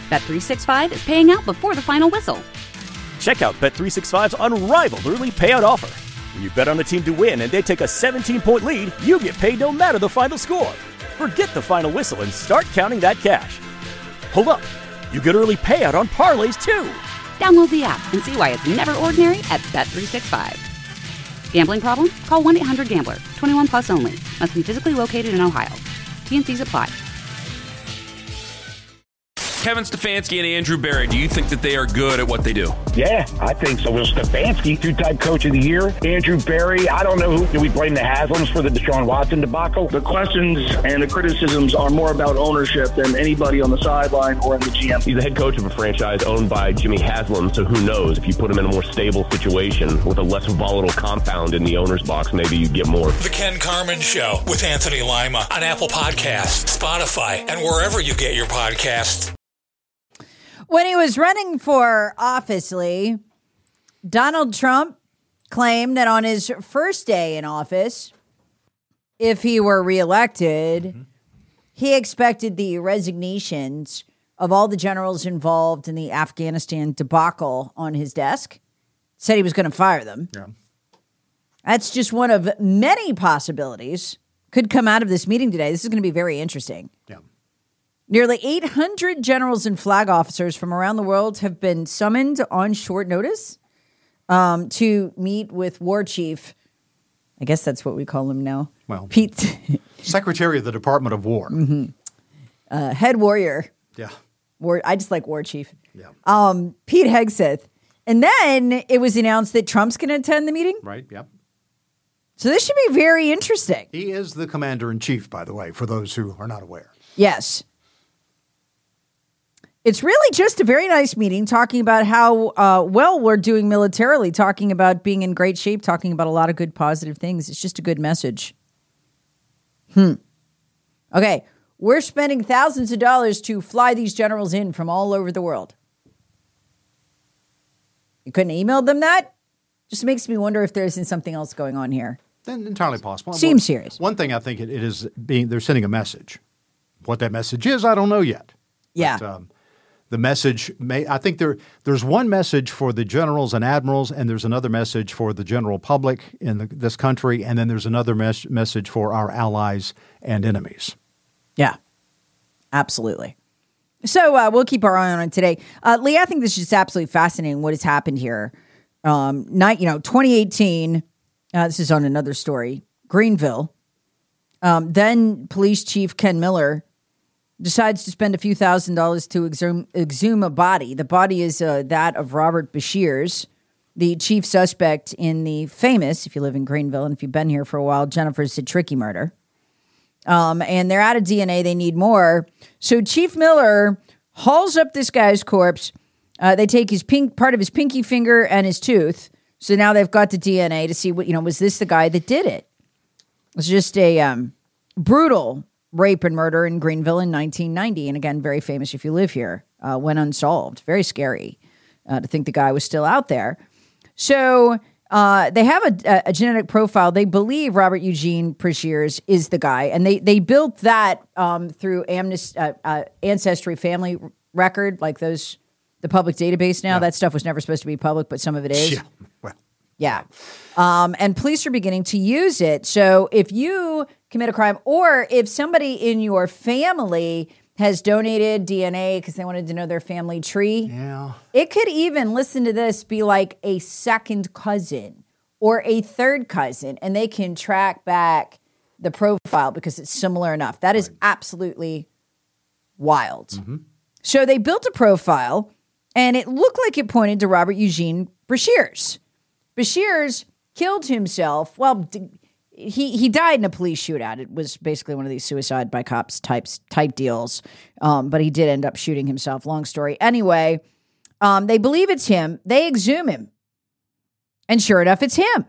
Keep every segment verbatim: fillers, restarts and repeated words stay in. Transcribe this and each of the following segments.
Bet three sixty-five is paying out before the final whistle. Check out Bet three sixty-five's unrivaled early payout offer. When you bet on a team to win and they take a seventeen-point lead, you get paid no matter the final score. Forget the final whistle and start counting that cash. Hold up. You get early payout on parlays, too. Download the app and see why it's never ordinary at Bet three sixty-five. Gambling problem? Call one eight hundred gambler. twenty-one plus only. Must be physically located in Ohio. T N Cs apply. Kevin Stefanski and Andrew Berry, do you think that they are good at what they do? Yeah, I think so. Well, Stefanski, two-time coach of the year. Andrew Berry, I don't know who. Do we blame the Haslams for the Deshaun Watson debacle? The questions and the criticisms are more about ownership than anybody on the sideline or in the G M. He's the head coach of a franchise owned by Jimmy Haslam, so who knows? If you put him in a more stable situation with a less volatile compound in the owner's box, maybe you get more. The Ken Carman Show with Anthony Lima on Apple Podcasts, Spotify, and wherever you get your podcasts. When he was running for office, Lee, Donald Trump claimed that on his first day in office, if he were reelected, mm-hmm. he expected the resignations of all the generals involved in the Afghanistan debacle on his desk. Said he was going to fire them. Yeah. That's just one of many possibilities could come out of this meeting today. This is going to be very interesting. Yeah. Nearly eight hundred generals and flag officers from around the world have been summoned on short notice um, to meet with War Chief. I guess that's what we call him now. Well, Pete, Secretary of the Department of War. Mm-hmm. Uh, head warrior. Yeah. War. I just like War Chief. Yeah. Um, Pete Hegseth. And then it was announced that Trump's going to attend the meeting. Right, yep. So this should be very interesting. He is the commander-in-chief, by the way, for those who are not aware. Yes. It's really just a very nice meeting, talking about how uh, well we're doing militarily, talking about being in great shape, talking about a lot of good positive things. It's just a good message. Hmm. Okay, we're spending thousands of dollars to fly these generals in from all over the world. You couldn't email them that? Just makes me wonder if there isn't something else going on here. Then entirely possible. Seems well, serious. One thing I think it, it is being they're sending a message. What that message is, I don't know yet. Yeah. But, um, the message may I think there there's one message for the generals and admirals, and there's another message for the general public in the, this country, and then there's another mes- message for our allies and enemies. Yeah, absolutely. So uh, we'll keep our eye on it today. Uh, Lee, I think this is just absolutely fascinating what has happened here. Um, night, you know, twenty eighteen, uh, this is on another story, Greenville. Um, then Police Chief Ken Miller decides to spend a few thousand dollars to exhume, exhume a body. The body is uh, that of Robert Bashirs, the chief suspect in the famous, if you live in Greenville and if you've been here for a while, Jennifer Citricki murder. Um, and they're out of D N A. They need more. So Chief Miller hauls up this guy's corpse. Uh, they take his pink part of his pinky finger and his tooth. So now they've got the D N A to see what, you know, was this the guy that did it? It's just a um, brutal rape and murder in Greenville in nineteen ninety. And again, very famous if you live here, uh, went unsolved. Very scary uh, to think the guy was still out there. So uh, they have a, a genetic profile. They believe Robert Eugene Bashirs is the guy. And they, they built that um, through Amnesty, uh, uh, Ancestry Family Record, like those, the public database now. Yeah. That stuff was never supposed to be public, but some of it is. Yeah. Well. Yeah. Um, and police are beginning to use it. So if you commit a crime, or if somebody in your family has donated D N A because they wanted to know their family tree, yeah, it could even, listen to this, be like a second cousin or a third cousin, and they can track back the profile because it's similar enough. That is right. Absolutely wild. Mm-hmm. So they built a profile, and it looked like it pointed to Robert Eugene Bashirs. Bashirs killed himself. Well, d- he he died in a police shootout. It was basically one of these suicide by cops types type deals. Um, but he did end up shooting himself. Long story. Anyway, um, they believe it's him. They exhume him. And sure enough, it's him.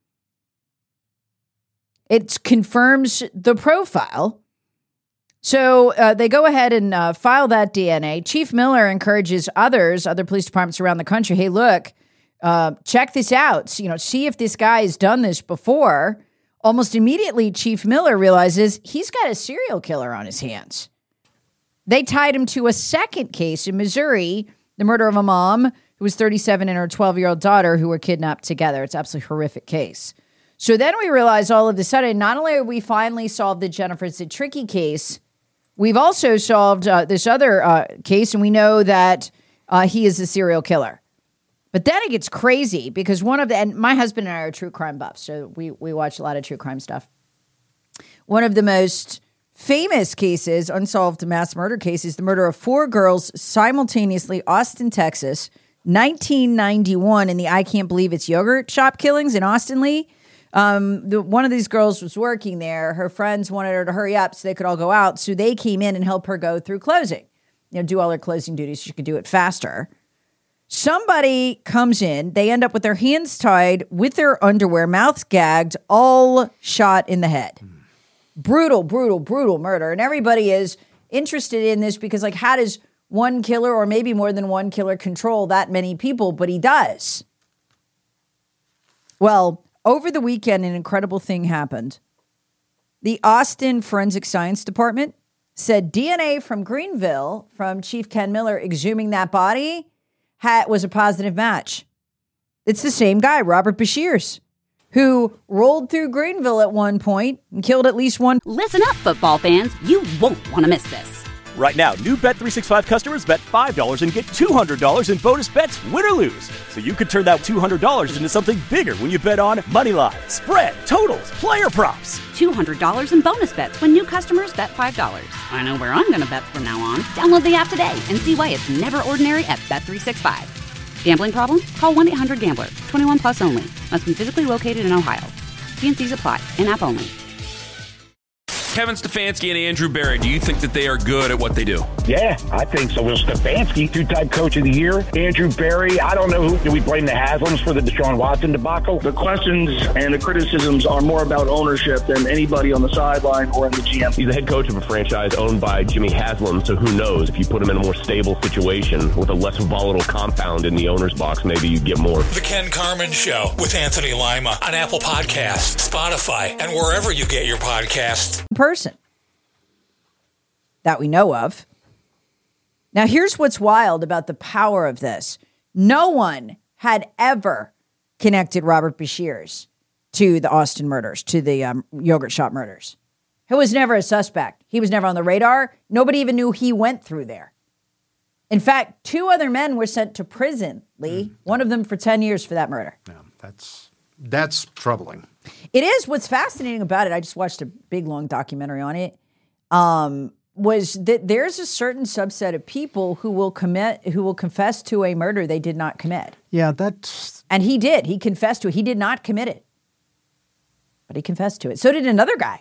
It confirms the profile. So uh, they go ahead and uh, file that D N A. Chief Miller encourages others, other police departments around the country, hey, look, Uh, check this out. You know, see if this guy has done this before. Almost immediately, Chief Miller realizes he's got a serial killer on his hands. They tied him to a second case in Missouri, the murder of a mom who was thirty-seven and her twelve-year-old daughter who were kidnapped together. It's an absolutely horrific case. So then we realized all of a sudden, not only have we finally solved the Jennifer Zitricky case, we've also solved uh, this other uh, case, and we know that uh, he is a serial killer. But then it gets crazy because one of the, and my husband and I are true crime buffs, so we, we watch a lot of true crime stuff. One of the most famous cases, unsolved mass murder cases, the murder of four girls simultaneously, Austin, Texas, nineteen ninety-one, in the I Can't Believe It's Yogurt shop killings in Austin, Lee. Um, the, one of these girls was working there. Her friends wanted her to hurry up so they could all go out. So they came in and helped her go through closing, you know, do all her closing duties so she could do it faster. Somebody comes in. They end up with their hands tied, with their underwear, mouths gagged, all shot in the head. Mm. Brutal, brutal, brutal murder. And everybody is interested in this because, like, how does one killer or maybe more than one killer control that many people? But he does. Well, over the weekend, an incredible thing happened. The Austin Forensic Science Department said D N A from Greenville, from Chief Ken Miller exhuming that body, had, was a positive match. It's the same guy, Robert Bashirs, who rolled through Greenville at one point and killed at least one. Listen up, football fans. You won't want to miss this. Right now, new Bet three sixty-five customers bet five dollars and get two hundred dollars in bonus bets, win or lose. So you could turn that two hundred dollars into something bigger when you bet on money line, spread, totals, player props. two hundred dollars in bonus bets when new customers bet five dollars. I know where I'm going to bet from now on. Download the app today and see why it's never ordinary at Bet three sixty-five. Gambling problem? Call one eight hundred gambler. twenty-one plus only. Must be physically located in Ohio. T N Cs apply. In-app only. Kevin Stefanski and Andrew Berry, do you think that they are good at what they do? Yeah, I think so. Will Stefanski, two-time coach of the year. Andrew Berry, I don't know who. Do we blame the Haslams for the Deshaun Watson debacle? The questions and the criticisms are more about ownership than anybody on the sideline or in the G M. He's the head coach of a franchise owned by Jimmy Haslam, so who knows? If you put him in a more stable situation with a less volatile compound in the owner's box, maybe you get more. The Ken Carman Show with Anthony Lima on Apple Podcasts, Spotify, and wherever you get your podcasts. Person that we know of. Now, here's what's wild about the power of this. No one had ever connected Robert Bashirs to the Austin murders, to the um, yogurt shop murders. He was never a suspect. He was never on the radar. Nobody even knew he went through there. In fact, two other men were sent to prison, Lee, mm. one of them for ten years for that murder. Yeah, that's that's troubling. It is. What's fascinating about it, I just watched a big, long documentary on it, um, was that there's a certain subset of people who will commit, who will confess to a murder they did not commit. Yeah, that's... And he did. He confessed to it. He did not commit it. But he confessed to it. So did another guy.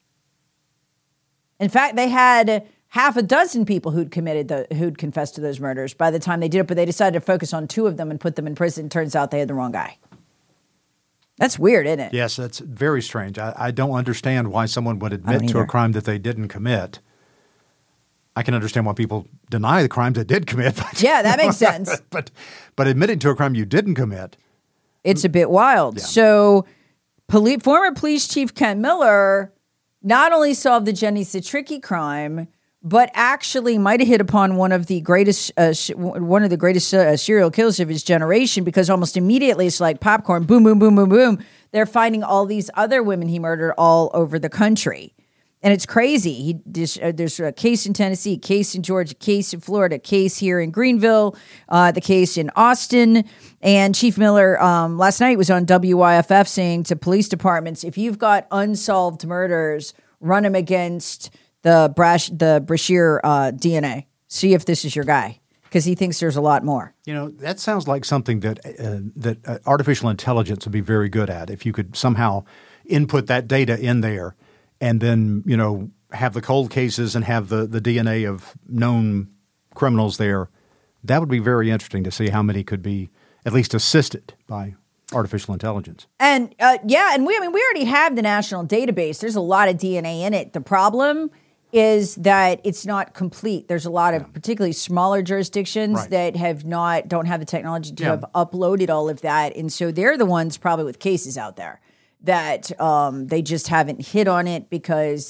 In fact, they had half a dozen people who'd committed, the, who'd confessed to those murders by the time they did it, but they decided to focus on two of them and put them in prison. Turns out they had the wrong guy. That's weird, isn't it? Yes, that's very strange. I, I don't understand why someone would admit to a crime that they didn't commit. I can understand why people deny the crimes they did commit. But, yeah, that makes sense. but but admitting to a crime you didn't commit. It's a bit wild. Yeah. So poli- former police chief Ken Miller not only solved the Jenny Zitricky crime, but actually might have hit upon one of the greatest, uh, sh- one of the greatest uh, serial killers of his generation, because almost immediately it's like popcorn, boom, boom, boom, boom, boom. They're finding all these other women he murdered all over the country. And it's crazy. He, there's, uh, there's a case in Tennessee, a case in Georgia, a case in Florida, a case here in Greenville, uh, the case in Austin. And Chief Miller um, last night was on W Y F F saying to police departments, if you've got unsolved murders, run them against the Brash, the Brashear uh, D N A. See if this is your guy, because he thinks there's a lot more. You know, that sounds like something that uh, that uh, artificial intelligence would be very good at. If you could somehow input that data in there and then, you know, have the cold cases and have the, the D N A of known criminals there, that would be very interesting to see how many could be at least assisted by artificial intelligence. And uh, yeah, and we I mean we already have the national database. There's a lot of D N A in it. The problem is that it's not complete. There's a lot of yeah. particularly smaller jurisdictions right. that have not don't have the technology to yeah. have uploaded all of that, and so they're the ones probably with cases out there that um, they just haven't hit on it because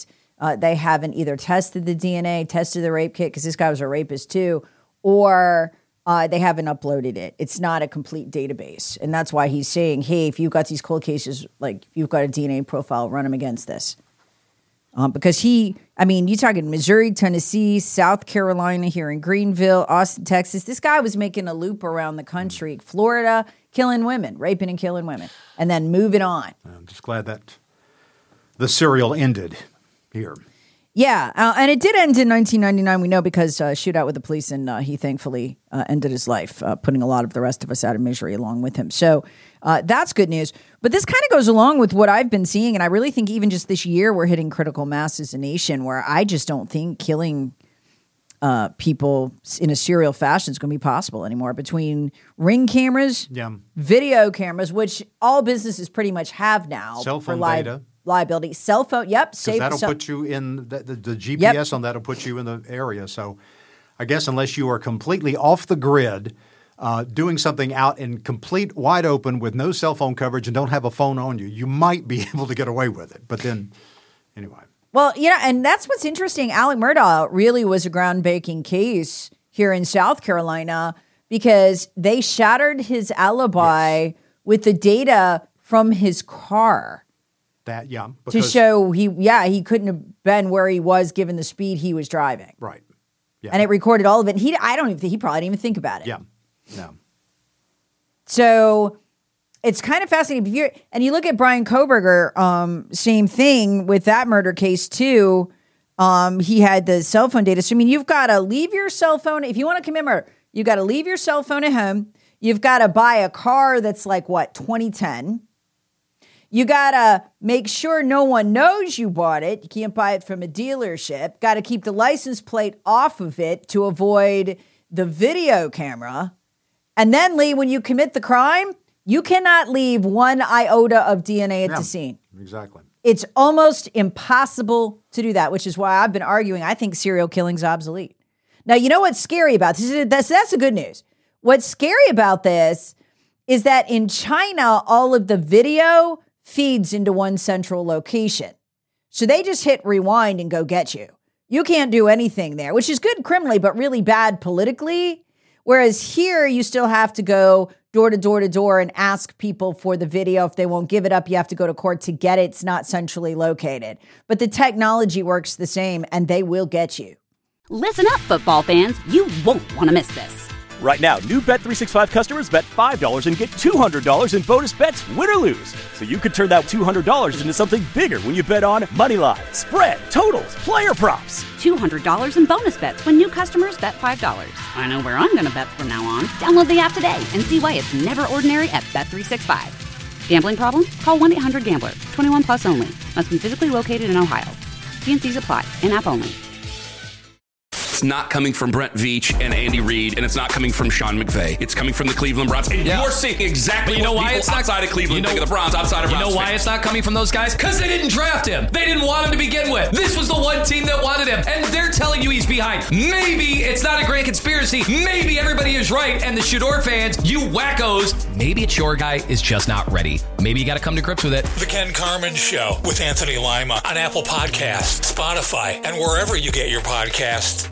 uh, they haven't either tested the D N A, tested the rape kit, because this guy was a rapist too, or uh, they haven't uploaded it. It's not a complete database. And that's why he's saying, hey, if you've got these cold cases, like if you've got a D N A profile, run them against this. Um, because he, I mean, you're talking Missouri, Tennessee, South Carolina, here in Greenville, Austin, Texas. This guy was making a loop around the country, Florida, killing women, raping and killing women, and then moving on. I'm just glad that the serial ended here. Yeah, uh, and it did end in nineteen ninety-nine, we know, because uh, shootout with the police, and uh, he thankfully uh, ended his life, uh, putting a lot of the rest of us out of misery along with him. So uh, that's good news. But this kind of goes along with what I've been seeing, and I really think even just this year we're hitting critical mass as a nation where I just don't think killing uh, people in a serial fashion is going to be possible anymore. Between Ring cameras, yeah. video cameras, which all businesses pretty much have now. Cell phone for li- data. Liability, cell phone, yep. Because that'll so, put you in, the, the, the G P S yep. on that'll put you in the area. So I guess unless you are completely off the grid, uh, doing something out in complete wide open with no cell phone coverage and don't have a phone on you, you might be able to get away with it. But then, anyway. Well, yeah, and that's what's interesting. Alec Murdaugh really was a groundbreaking case here in South Carolina because they shattered his alibi yes. with the data from his car. That yeah, to show he yeah he couldn't have been where he was given the speed he was driving. Right. Yeah. And it recorded all of it. He I don't even think he probably didn't even think about it. Yeah. No. So it's kind of fascinating. If you're, and you look at Brian Koberger, um, same thing with that murder case too. Um, he had the cell phone data. So I mean, you've got to leave your cell phone if you want to commit murder. You've got to leave your cell phone at home. You've got to buy a car that's like what twenty ten. You got to make sure no one knows you bought it. You can't buy it from a dealership. Got to keep the license plate off of it to avoid the video camera. And then, Lee, when you commit the crime, you cannot leave one iota of D N A at yeah, the scene. Exactly. It's almost impossible to do that, which is why I've been arguing I think serial killing's obsolete. Now, you know what's scary about this? That's, that's the good news. What's scary about this is that in China, all of the video feeds into one central location. So they just hit rewind and go get you. You can't do anything there, which is good criminally, but really bad politically. Whereas here, you still have to go door to door to door and ask people for the video. If they won't give it up, you have to go to court to get it. It's not centrally located. But the technology works the same, and they will get you. Listen up, football fans. You won't want to miss this. Right now, new Bet three sixty-five customers bet five dollars and get two hundred dollars in bonus bets, win or lose. So you could turn that two hundred dollars into something bigger when you bet on money line, spread, totals, player props. two hundred dollars in bonus bets when new customers bet five dollars. I know where I'm going to bet from now on. Download the app today and see why it's never ordinary at Bet three sixty-five. Gambling problem? Call one eight hundred gambler. twenty-one plus only. Must be physically located in Ohio. T and C's apply. In-app only. It's not coming from Brent Veach and Andy Reid, and it's not coming from Sean McVay. It's coming from the Cleveland Browns. And yeah. you're seeing exactly but you know what why people it's not, outside of Cleveland you know, think of the Browns, outside of You Browns know why fans. it's not coming from those guys? Because they didn't draft him. They didn't want him to begin with. This was the one team that wanted him, and they're telling you he's behind. Maybe it's not a great conspiracy. Maybe everybody is right, and the Shador fans, you wackos, maybe it's your guy is just not ready. Maybe you got to come to grips with it. The Ken Carman Show with Anthony Lima on Apple Podcasts, Spotify, and wherever you get your podcasts.